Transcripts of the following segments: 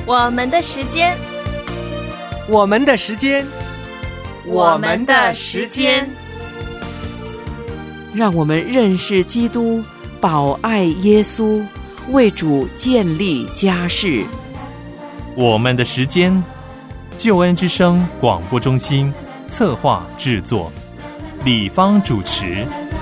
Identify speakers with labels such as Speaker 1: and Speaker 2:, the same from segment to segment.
Speaker 1: 我们的时间，
Speaker 2: 我们的时间，
Speaker 1: 我们的时间，
Speaker 3: 让我们认识基督，保爱耶稣，为主建立家室。
Speaker 4: 我们的时间，救恩之声广播中心策划制作，李芳主持。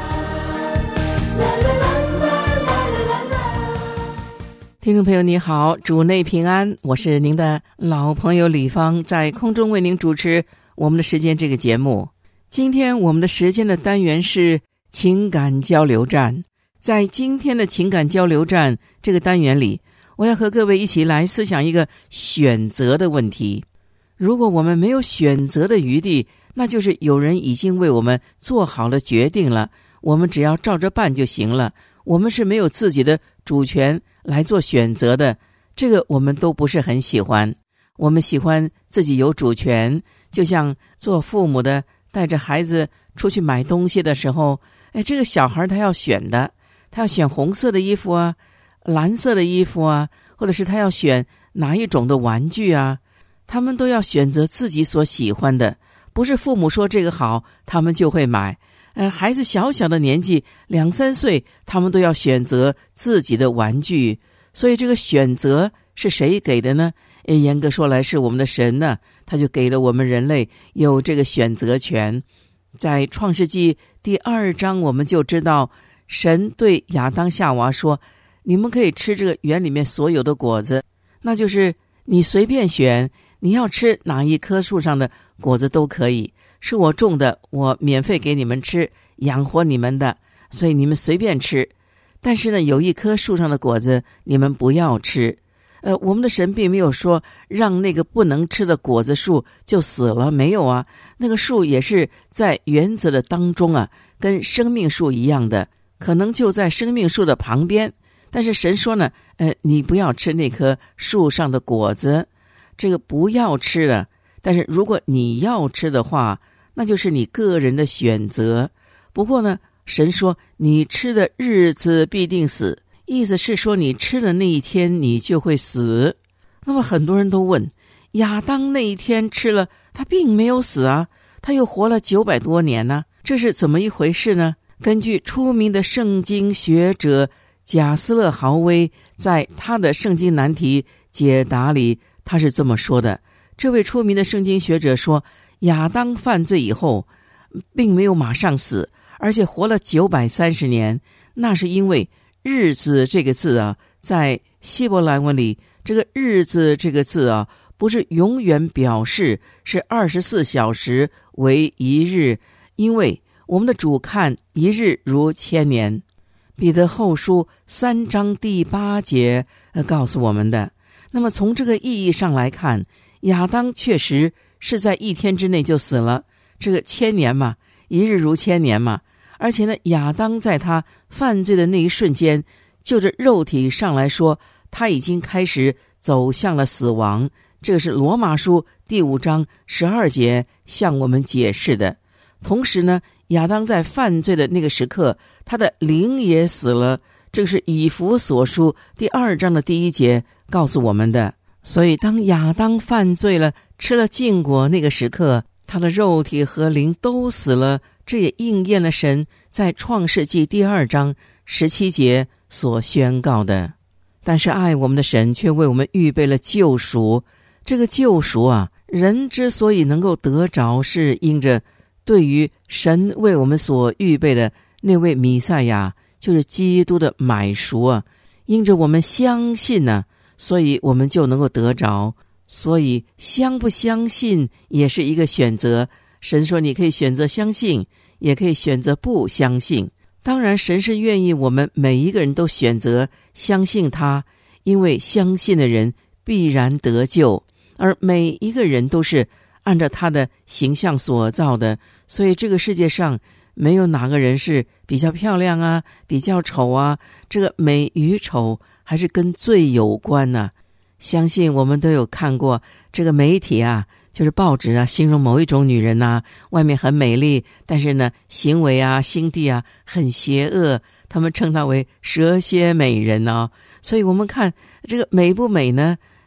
Speaker 3: 听众朋友你好，主内平安，我是您的老朋友李芳，在空中为您主持我们的时间这个节目。今天我们的时间的单元是情感交流站。在今天的情感交流站这个单元里，我要和各位一起来思想一个选择的问题。如果我们没有选择的余地，那就是有人已经为我们做好了决定了，我们只要照着办就行了，我们是没有自己的主权来做选择的，这个我们都不是很喜欢。我们喜欢自己有主权，就像做父母的带着孩子出去买东西的时候，这个小孩他要选的，他要选红色的衣服啊，蓝色的衣服啊，或者是他要选哪一种的玩具啊，他们都要选择自己所喜欢的，不是父母说这个好他们就会买。孩子小小的年纪2、3岁，他们都要选择自己的玩具，所以这个选择是谁给的呢？严格说来是我们的神呢，他就给了我们人类有这个选择权。在创世纪第2章我们就知道，神对亚当夏娃说，你们可以吃这个园里面所有的果子，那就是你随便选，你要吃哪一棵树上的果子都可以，是我种的，我免费给你们吃，养活你们的，所以你们随便吃。但是呢，有一棵树上的果子你们不要吃。我们的神并没有说让那个不能吃的果子树就死了，没有啊，那个树也是在园子的当中啊，跟生命树一样的，可能就在生命树的旁边。但是神说呢，你不要吃那棵树上的果子，这个不要吃了。但是如果你要吃的话，那就是你个人的选择。不过呢，神说你吃的日子必定死，意思是说你吃的那一天你就会死。那么很多人都问，亚当那一天吃了，他并没有死啊，他又活了900多年呢，这是怎么一回事呢？根据出名的圣经学者贾斯勒豪威在他的圣经难题解答里，他是这么说的。这位出名的圣经学者说，亚当犯罪以后并没有马上死，而且活了930年，那是因为日子这个字啊，在希伯来文里，这个日子这个字啊，不是永远表示是24小时为一日，因为我们的主看一日如千年。彼得后书3章第8节告诉我们的。那么从这个意义上来看，亚当确实是在1天之内就死了，这个千年嘛，一日如千年嘛。而且呢，亚当在他犯罪的那一瞬间，就着肉体上来说，他已经开始走向了死亡。这个是罗马书第5章12节向我们解释的。同时呢，亚当在犯罪的那个时刻，他的灵也死了，这个是以弗所书第2章的第1节告诉我们的。所以当亚当犯罪了，吃了禁果那个时刻，他的肉体和灵都死了，这也应验了神在创世纪第2章17节所宣告的。但是爱我们的神却为我们预备了救赎。这个救赎啊，人之所以能够得着，是因着对于神为我们所预备的那位弥赛亚，就是基督的买赎啊，因着我们相信呢，所以我们就能够得着。所以相不相信也是一个选择。神说你可以选择相信，也可以选择不相信。当然神是愿意我们每一个人都选择相信他，因为相信的人必然得救，而每一个人都是按照他的形象所造的，所以这个世界上没有哪个人是比较漂亮啊，比较丑啊，这个美与丑还是跟罪有关呢。相信我们都有看过这个媒体啊，就是报纸啊，形容某一种女人啊，外面很美丽，但是呢行为啊心地啊很邪恶，他们称她为蛇蝎美人啊。所以我们看这个美不美呢，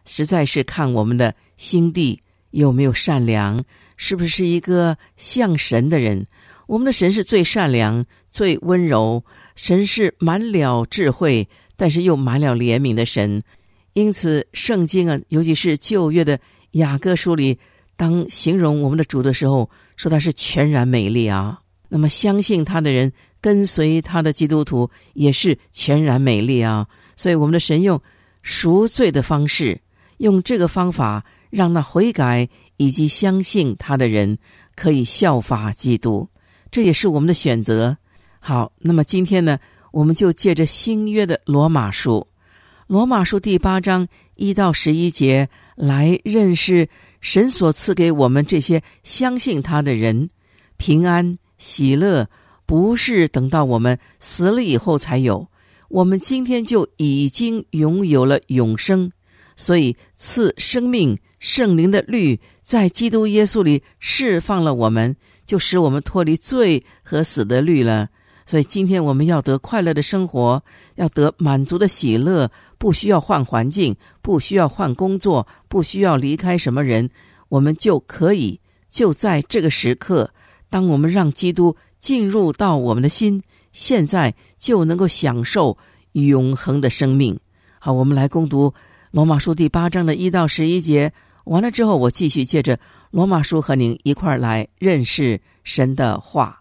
Speaker 3: 实在是看我们的心地有没有善良，是不是一个像神的人。我们的神是最善良最温柔，神是满了智慧但是又满了怜悯的神。因此圣经啊，尤其是旧约的雅各书里，当形容我们的主的时候，说他是全然美丽啊。那么相信他的人，跟随他的基督徒也是全然美丽啊。所以我们的神用赎罪的方式，用这个方法让那悔改以及相信他的人可以效法基督，这也是我们的选择。好，那么今天呢，我们就借着新约的罗马书第8章1到11节来认识神所赐给我们这些相信他的人平安喜乐，不是等到我们死了以后才有，我们今天就已经拥有了永生。所以赐生命圣灵的律在基督耶稣里释放了我们，就使我们脱离罪和死的律了。所以今天我们要得快乐的生活，要得满足的喜乐，不需要换环境，不需要换工作，不需要离开什么人，我们就可以就在这个时刻，当我们让基督进入到我们的心，现在就能够享受永恒的生命。好，我们来攻读罗马书第8章的1到11节，完了之后我继续借着罗马书和您一块儿来认识神的话。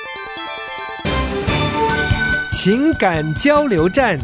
Speaker 2: 情感交流站，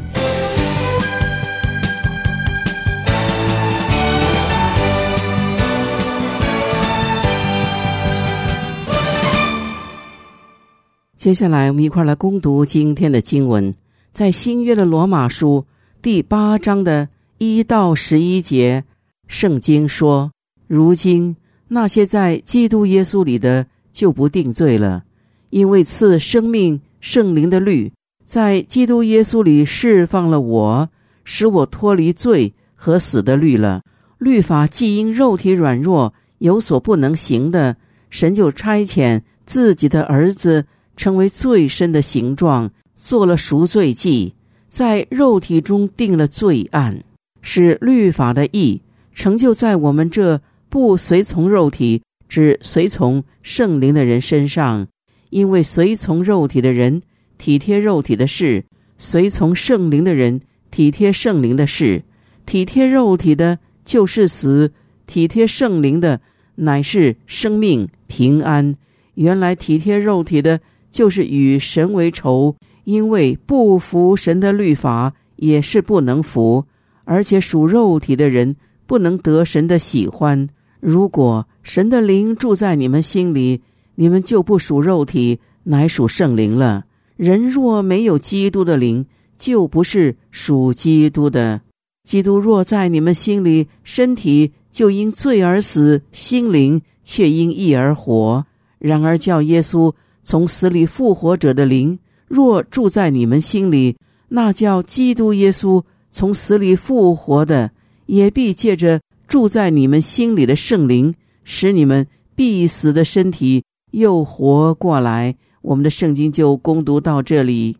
Speaker 3: 接下来我们一块来攻读今天的经文，在新约的罗马书第8章的1到11节，圣经说：如今那些在基督耶稣里的就不定罪了，因为赐生命圣灵的律在基督耶稣里释放了我，使我脱离罪和死的律了。律法既因肉体软弱有所不能行的，神就差遣自己的儿子成为最深的形状，做了赎罪祭，在肉体中定了罪案，使律法的义成就在我们这不随从肉体只随从圣灵的人身上。因为随从肉体的人体贴肉体的事，随从圣灵的人体贴圣灵的事。体贴肉体的就是死，体贴圣灵的乃是生命平安。原来体贴肉体的就是与神为仇，因为不服神的律法也是不能服，而且属肉体的人不能得神的喜欢。如果神的灵住在你们心里，你们就不属肉体，乃属圣灵了。人若没有基督的灵，就不是属基督的。基督若在你们心里，身体就因罪而死，心灵却因义而活。然而叫耶稣从死里复活者的灵若住在你们心里，那叫基督耶稣从死里复活的，也必借着住在你们心里的圣灵，使你们必死的身体又活过来。我们的圣经就攻读到这里。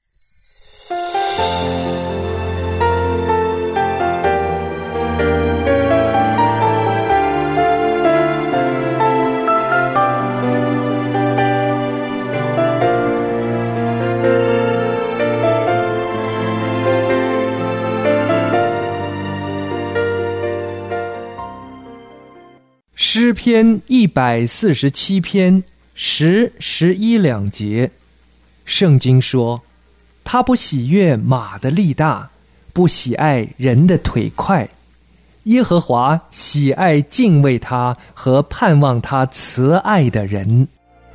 Speaker 2: 诗篇147篇10、11两节，圣经说：他不喜悦马的力大，不喜爱人的腿快。耶和华喜爱敬畏他和盼望他慈爱的人。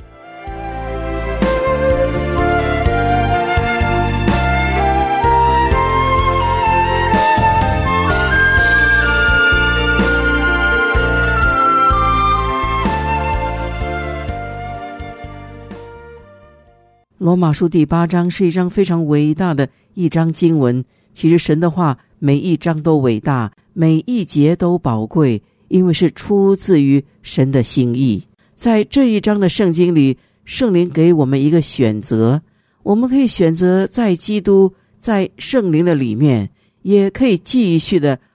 Speaker 3: 罗马书第8章是一章非常伟大的一章经文。其实神的话每一章都伟大，每一节都宝贵，因为是出自于神的心意。在这一章的圣经里，圣灵给我们一个选择，我们可以选择在基督在圣灵的里面，也可以继续的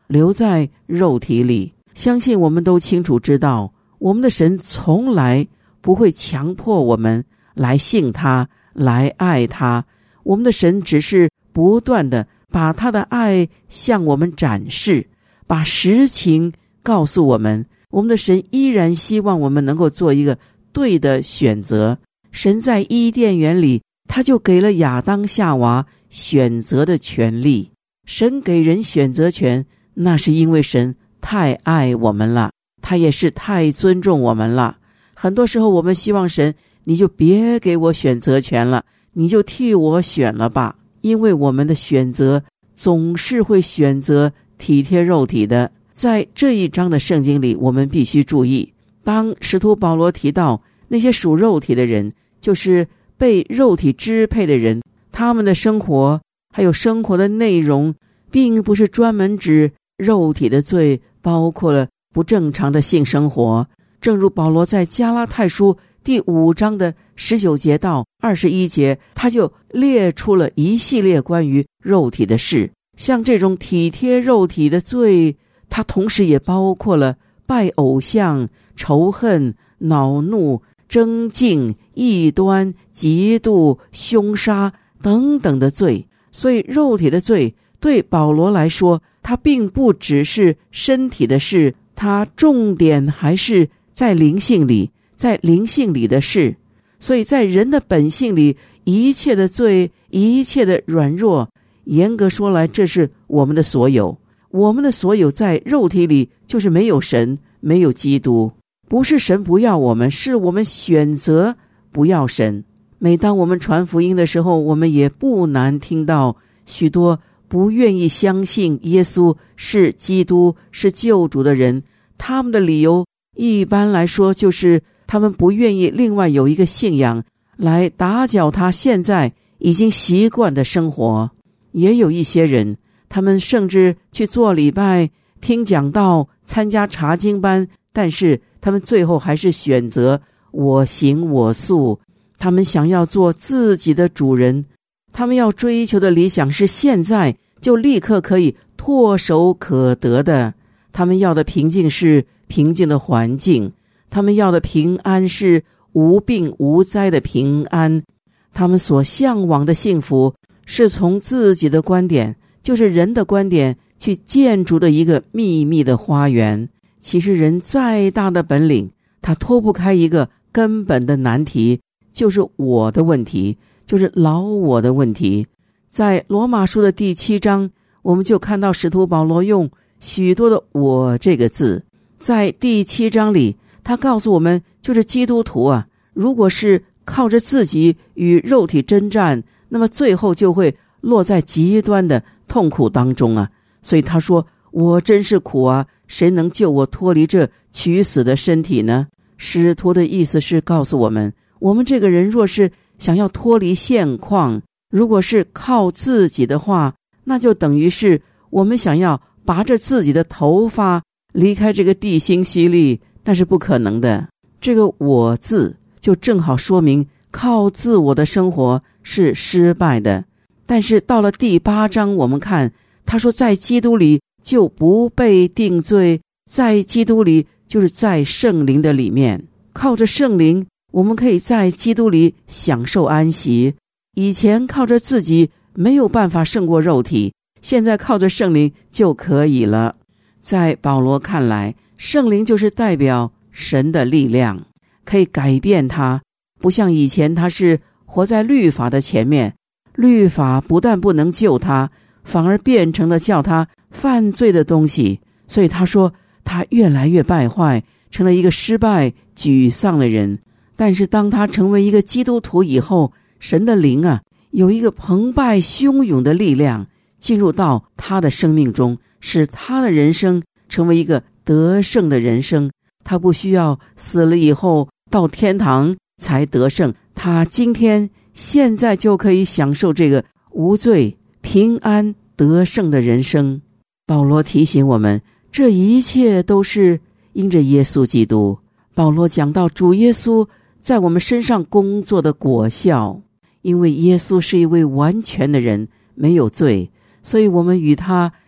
Speaker 3: 留在肉体里。相信我们都清楚知道，我们的神从来不会强迫我们来信他，来爱他。我们的神只是不断的把他的爱向我们展示，把实情告诉我们。我们的神依然希望我们能够做一个对的选择。神在伊甸园里，他就给了亚当夏娃选择的权利。神给人选择权，那是因为神太爱我们了，他也是太尊重我们了。很多时候我们希望神，你就别给我选择权了，你就替我选了吧。因为我们的选择总是会选择体贴肉体的。在这一章的圣经里，我们必须注意，当使徒保罗提到那些属肉体的人，就是被肉体支配的人，他们的生活还有生活的内容，并不是专门指肉体的罪，包括了不正常的性生活。正如保罗在加拉太书第5章的19节到21节，他就列出了一系列关于肉体的事。像这种体贴肉体的罪，它同时也包括了拜偶像、仇恨、恼怒、争竞、异端、嫉妒、凶杀等等的罪。所以肉体的罪对保罗来说，它并不只是身体的事，它重点还是在灵性里，在灵性里的事。所以在人的本性里，一切的罪，一切的软弱，严格说来，这是我们的所有。我们的所有在肉体里就是没有神，没有基督。不是神不要我们，是我们选择不要神。每当我们传福音的时候，我们也不难听到许多不愿意相信耶稣是基督，是救主的人，他们的理由一般来说就是他们不愿意另外有一个信仰来打搅他现在已经习惯的生活。也有一些人，他们甚至去做礼拜、听讲道、参加查经班，但是他们最后还是选择我行我素。他们想要做自己的主人，他们要追求的理想是现在就立刻可以唾手可得的。他们要的平静是平静的环境，他们要的平安是无病无灾的平安。他们所向往的幸福是从自己的观点，就是人的观点，去建筑的一个秘密的花园。其实人再大的本领，他脱不开一个根本的难题，就是我的问题，就是老我的问题。在罗马书的第7章，我们就看到使徒保罗用许多的我这个字。在第7章里，他告诉我们，就是基督徒啊，如果是靠着自己与肉体征战，那么最后就会落在极端的痛苦当中啊。所以他说，我真是苦啊，谁能救我脱离这取死的身体呢？使徒的意思是告诉我们，我们这个人若是想要脱离现况，如果是靠自己的话，那就等于是我们想要拔着自己的头发离开这个地心吸力，那是不可能的。这个我字就正好说明靠自我的生活是失败的。但是到了第8章，我们看他说，在基督里就不被定罪，在基督里就是在圣灵的里面，靠着圣灵，我们可以在基督里享受安息。以前靠着自己没有办法胜过肉体，现在靠着圣灵就可以了。在保罗看来，圣灵就是代表神的力量，可以改变他，不像以前他是活在律法的前面，律法不但不能救他，反而变成了叫他犯罪的东西。所以他说他越来越败坏，成了一个失败沮丧的人。但是当他成为一个基督徒以后，神的灵啊，有一个澎湃汹涌的力量进入到他的生命中，使他的人生成为一个得胜的人生。他不需要死了以后到天堂才得胜，他今天现在就可以享受这个无罪、平安、得胜的人生。保罗提醒我们，这一切都是因着耶稣基督。保罗讲到主耶稣在我们身上工作的果效，因为耶稣是一位完全的人，没有罪，所以我们与他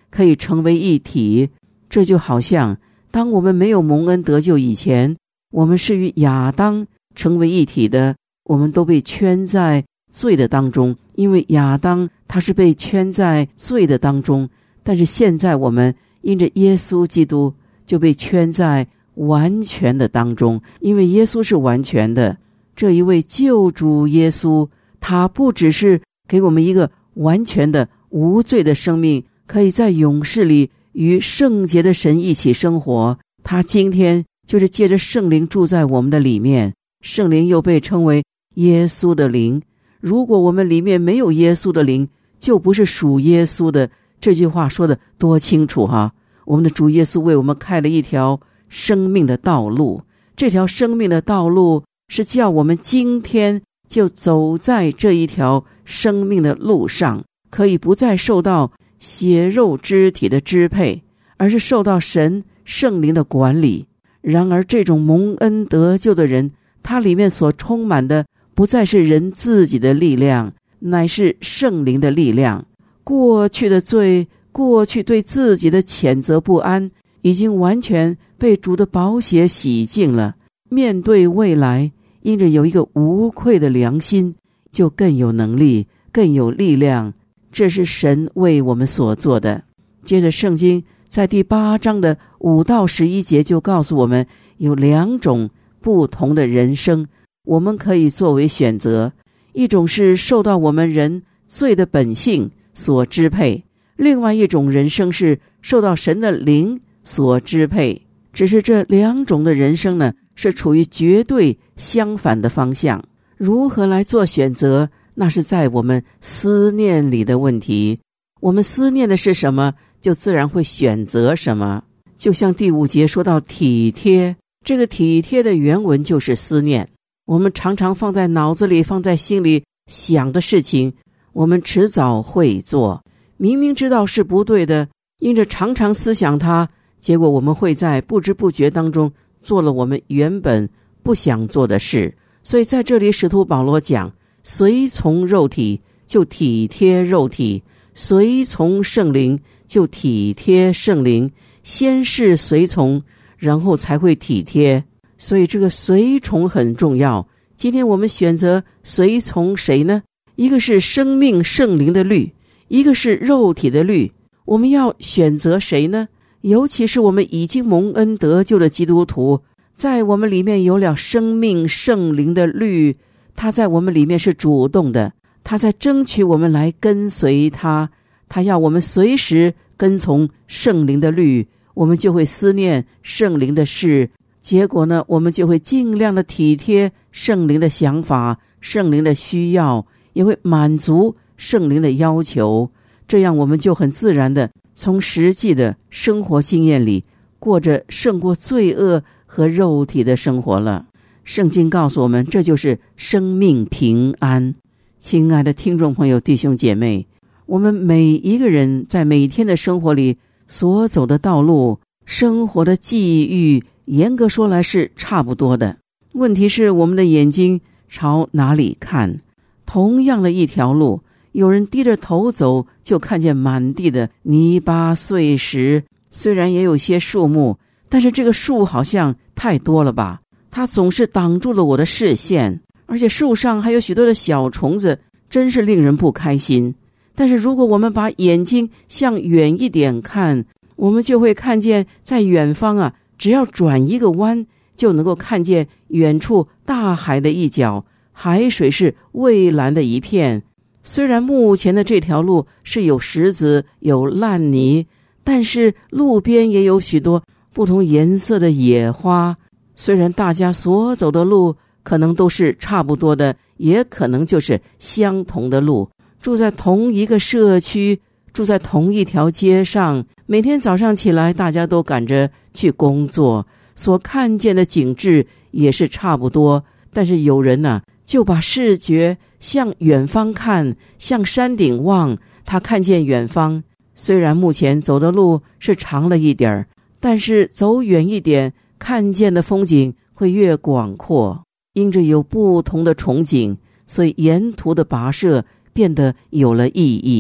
Speaker 3: 可以成为一体。这就好像当我们没有蒙恩得救以前，我们是与亚当成为一体的，我们都被圈在罪的当中，因为亚当他是被圈在罪的当中。但是现在我们因着耶稣基督就被圈在完全的当中，因为耶稣是完全的。这一位救主耶稣，他不只是给我们一个完全的无罪的生命，可以在永世里与圣洁的神一起生活，他今天就是借着圣灵住在我们的里面。圣灵又被称为耶稣的灵，如果我们里面没有耶稣的灵，就不是属耶稣的。这句话说的多清楚哈！我们的主耶稣为我们开了一条生命的道路，这条生命的道路是叫我们今天就走在这一条生命的路上，可以不再受到血肉肢体的支配，而是受到神圣灵的管理。然而这种蒙恩得救的人，他里面所充满的不再是人自己的力量，乃是圣灵的力量。过去的罪，过去对自己的谴责不安，已经完全被主的宝血洗净了。面对未来，因着有一个无愧的良心，就更有能力，更有力量。这是神为我们所做的。接着圣经在第8章的5到11节就告诉我们，有2种不同的人生我们可以作为选择。一种是受到我们人罪的本性所支配，另外一种人生是受到神的灵所支配。只是这2种的人生呢，是处于绝对相反的方向。如何来做选择，那是在我们思念里的问题。我们思念的是什么，就自然会选择什么。就像第5节说到体贴，这个体贴的原文就是思念。我们常常放在脑子里，放在心里想的事情，我们迟早会做。明明知道是不对的，因着常常思想它，结果我们会在不知不觉当中做了我们原本不想做的事。所以在这里使徒保罗讲，随从肉体就体贴肉体，随从圣灵就体贴圣灵。先是随从，然后才会体贴。所以这个随从很重要。今天我们选择随从谁呢？一个是生命圣灵的律，一个是肉体的律。我们要选择谁呢？尤其是我们已经蒙恩得救的基督徒，在我们里面有了生命圣灵的律，他在我们里面是主动的，他在争取我们来跟随他，他要我们随时跟从圣灵的律，我们就会思念圣灵的事。结果呢，我们就会尽量的体贴圣灵的想法，圣灵的需要，也会满足圣灵的要求。这样我们就很自然的从实际的生活经验里过着胜过罪恶和肉体的生活了。圣经告诉我们，这就是生命平安。亲爱的听众朋友，弟兄姐妹，我们每一个人在每天的生活里所走的道路，生活的际遇，严格说来是差不多的。问题是我们的眼睛朝哪里看？同样的一条路，有人低着头走，就看见满地的泥巴碎石，虽然也有些树木，但是这个树好像太多了吧，它总是挡住了我的视线，而且树上还有许多的小虫子，真是令人不开心。但是如果我们把眼睛向远一点看，我们就会看见在远方啊，只要转一个弯，就能够看见远处大海的一角，海水是蔚蓝的一片。虽然目前的这条路是有石子有烂泥，但是路边也有许多不同颜色的野花。虽然大家所走的路可能都是差不多的，也可能就是相同的路，住在同一个社区，住在同一条街上，每天早上起来大家都赶着去工作，所看见的景致也是差不多。但是有人呢，就把视觉向远方看，向山顶望，他看见远方，虽然目前走的路是长了一点，但是走远一点，看见的风景会越广阔。因着有不同的憧憬，所以沿途的跋涉变得有了意义。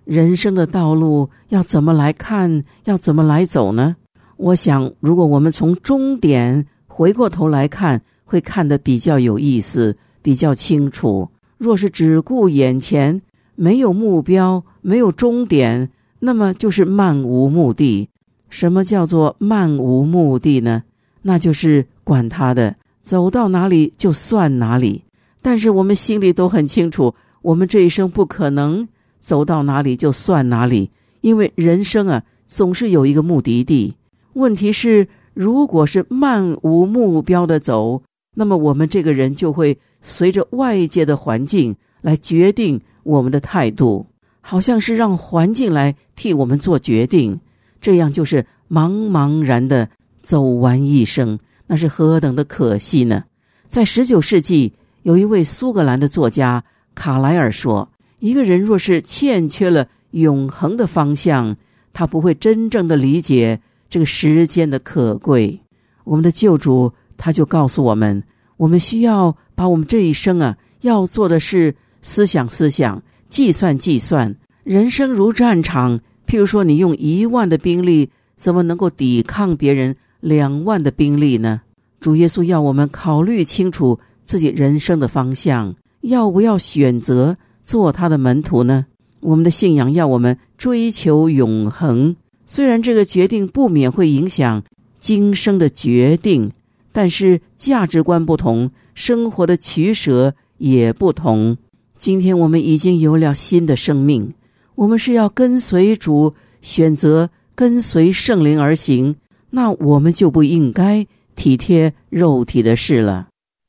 Speaker 3: 人生的道路要怎么来看，要怎么来走呢？我想，如果我们从终点回过头来看，会看得比较有意思，比较清楚。若是只顾眼前，没有目标，没有终点，那么就是漫无目的。什么叫做漫无目的呢？那就是管他的，走到哪里就算哪里。但是我们心里都很清楚，我们这一生不可能走到哪里就算哪里，因为人生啊，总是有一个目的地。问题是，如果是漫无目标的走，那么我们这个人就会随着外界的环境来决定我们的态度，好像是让环境来替我们做决定，这样就是茫茫然的走完一生，那是何等的可惜呢？在19世纪，有一位苏格兰的作家卡莱尔说，一个人若是欠缺了永恒的方向，他不会真正的理解这个时间的可贵。我们的救主他就告诉我们，我们需要把我们这一生啊，要做的是思想，计算。人生如战场，譬如说你用1万的兵力，怎么能够抵抗别人2万的兵力呢？主耶稣要我们考虑清楚自己人生的方向，要不要选择做他的门徒呢？我们的信仰要我们追求永恒，虽然这个决定不免会影响今生的决定，但是价值观不同，生活的取舍也不同。今天我们已经有了新的生命，我们是要跟随主，选择跟随圣灵而行，那我们就不应该体贴肉体的事了。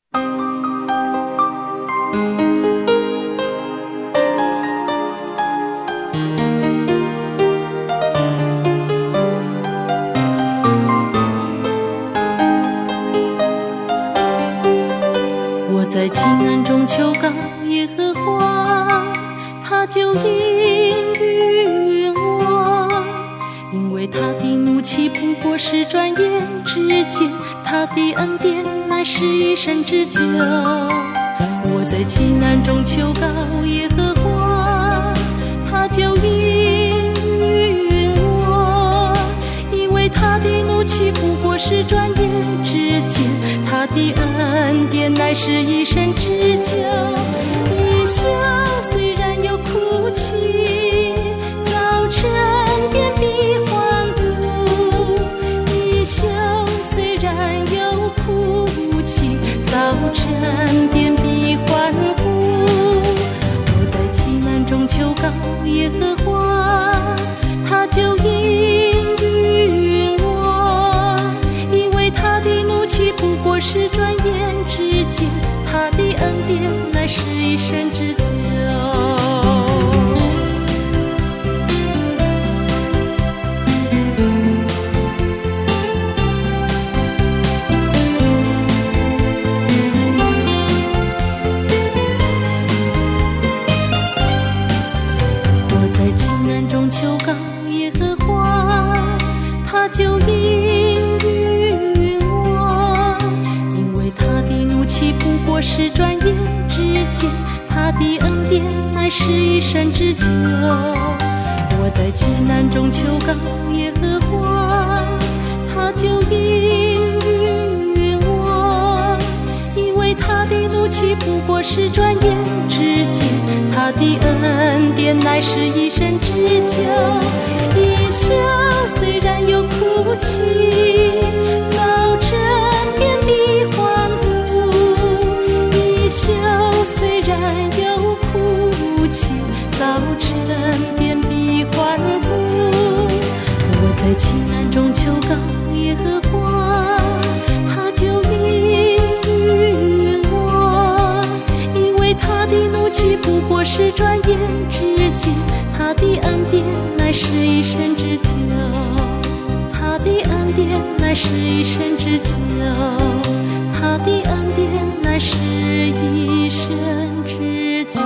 Speaker 5: 在急难中求告耶和华，他就应允我，因为他的怒气不过是转眼之间，他的恩典乃是一生之久。我在急难中求告耶和华，他就应允我，因为他的怒气不过是转眼之间，他的恩典乃是一生之久。一笑虽然有哭泣，早晨便必欢呼。一笑虽然有哭泣，早晨便必欢呼。我在急难中求告耶和华，他就应允我，因为他的怒气不过是转眼之间，他的恩典乃是一生之久。我在急难中求告耶和华，他就应允我，因为他的怒气不过是转眼之间，他的恩典乃是一生之久。我在急难中求告耶和华，他就应允我，因为他的怒气不过是转眼之间，他的恩典乃是一生之久。一笑虽然有哭泣，早晨便必欢呼。一笑虽然有哭泣，早晨便必欢呼。我在急难中求告耶和华，他就应允我，因为他的怒气不过是转眼之间，他的恩典乃是一生之久，他的恩典乃是一生之久，他的恩典乃是一生之久。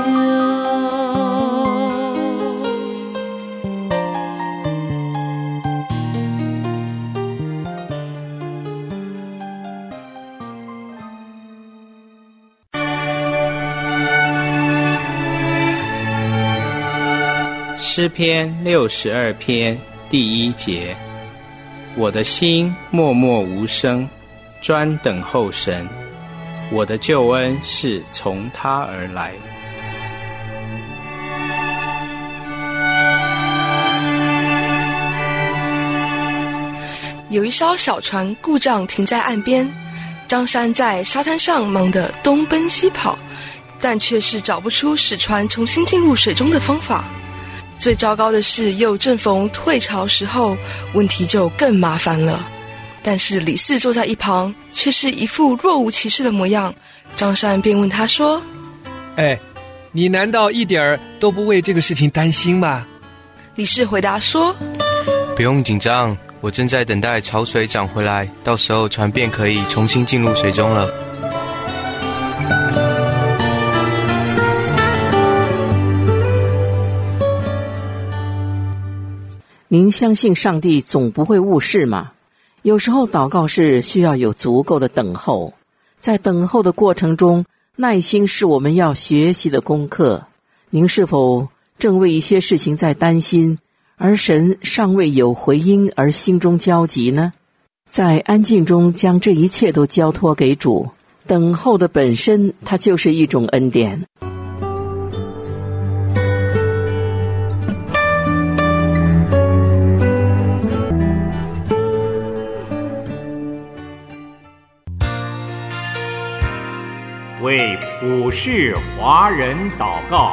Speaker 6: 诗篇62篇第1节，我的心默默无声，专等候神，我的救恩是从他而来。
Speaker 7: 有一艘小船故障停在岸边，张三在沙滩上忙得东奔西跑，但却是找不出使船重新进入水中的方法。最糟糕的是，又正逢退潮时候，问题就更麻烦了。但是李四坐在一旁，却是一副若无其事的模样。张三便问他说：
Speaker 2: 你难道一点儿都不为这个事情担心吗？
Speaker 7: 李四回答说：
Speaker 8: 不用紧张，我正在等待潮水涨回来，到时候船便可以重新进入水中了。
Speaker 3: 您相信上帝总不会误事吗？有时候祷告是需要有足够的等候，在等候的过程中，耐心是我们要学习的功课。您是否正为一些事情在担心，而神尚未有回应而心中焦急呢？在安静中将这一切都交托给主，等候的本身它就是一种恩典。
Speaker 9: 为普世华人祷告。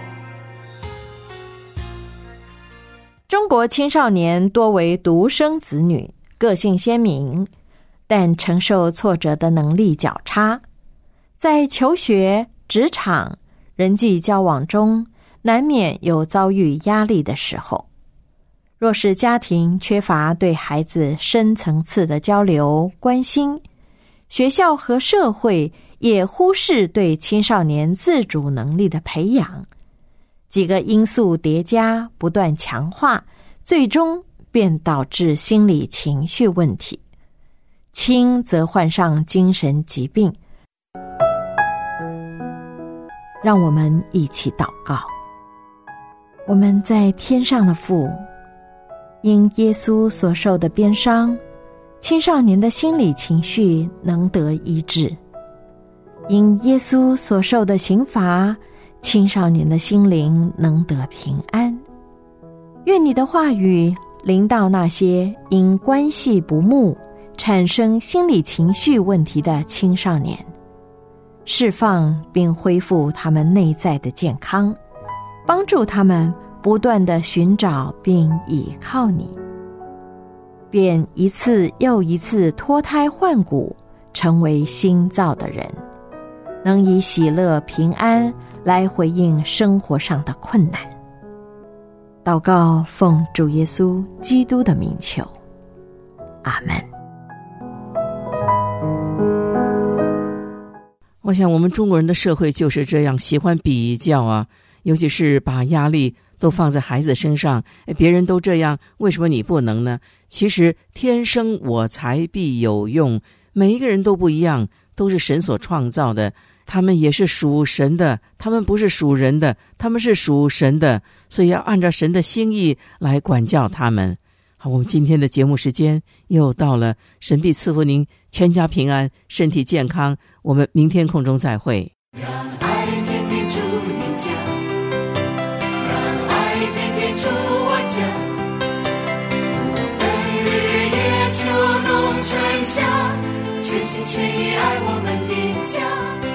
Speaker 1: 中国青少年多为独生子女，个性鲜明，但承受挫折的能力较差，在求学、职场、人际交往中，难免有遭遇压力的时候。若是家庭缺乏对孩子深层次的交流、关心，学校和社会也忽视对青少年自主能力的培养，几个因素叠加，不断强化，最终便导致心理情绪问题，轻则患上精神疾病。让我们一起祷告。我们在天上的父，因耶稣所受的鞭伤，青少年的心理情绪能得医治；因耶稣所受的刑罚，青少年的心灵能得平安。愿你的话语临到那些因关系不睦产生心理情绪问题的青少年，释放并恢复他们内在的健康，帮助他们不断地寻找并倚靠你，便一次又一次脱胎换骨，成为新造的人，能以喜乐平安来回应生活上的困难。祷告奉主耶稣基督的名求，阿们。
Speaker 3: 我想我们中国人的社会就是这样，喜欢比较啊，尤其是把压力都放在孩子身上，别人都这样，为什么你不能呢？其实天生我材必有用，每一个人都不一样，都是神所创造的，他们也是属神的，他们不是属人的，他们是属神的，所以要按照神的心意来管教他们。好，我们今天的节目时间又到了，神必赐福您全家平安，身体健康，我们明天空中再会。
Speaker 5: 让爱天天住你家，让爱天天住我家，不分日夜秋冬春夏，全心全意爱我们的家。